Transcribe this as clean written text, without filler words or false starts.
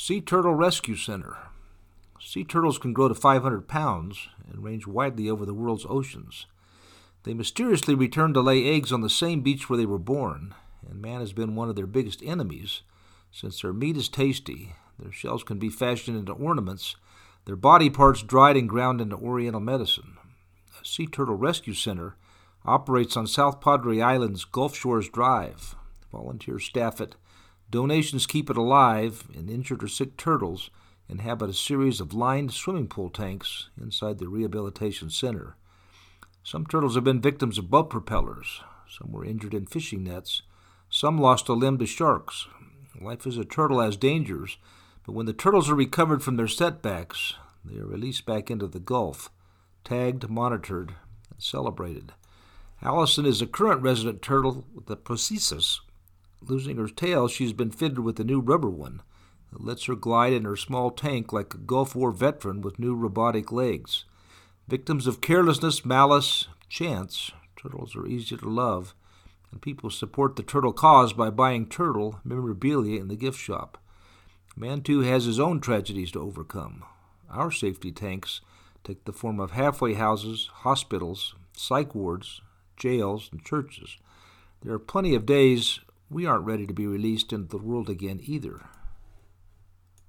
Sea Turtle Rescue Center. Sea turtles can grow to 500 pounds and range widely over the world's oceans. They mysteriously return to lay eggs on the same beach where they were born, and man has been one of their biggest enemies. Since their meat is tasty, their shells can be fashioned into ornaments, their body parts dried and ground into oriental medicine. A Sea Turtle Rescue Center operates on South Padre Island's Gulf Shores Drive. Volunteers staff it. Donations keep it alive, and injured or sick turtles inhabit a series of lined swimming pool tanks inside the rehabilitation center. Some turtles have been victims of boat propellers. Some were injured in fishing nets. Some lost a limb to sharks. Life as a turtle has dangers, but when the turtles are recovered from their setbacks, they are released back into the Gulf, tagged, monitored, and celebrated. Allison is a current resident turtle with the prosthesis. Losing her tail, she's been fitted with a new rubber one that lets her glide in her small tank like a Gulf War veteran with new robotic legs. Victims of carelessness, malice, chance, turtles are easy to love, and people support the turtle cause by buying turtle memorabilia in the gift shop. Man, too, has his own tragedies to overcome. Our safety tanks take the form of halfway houses, hospitals, psych wards, jails, and churches. There are plenty of days we aren't ready to be released into the world again either.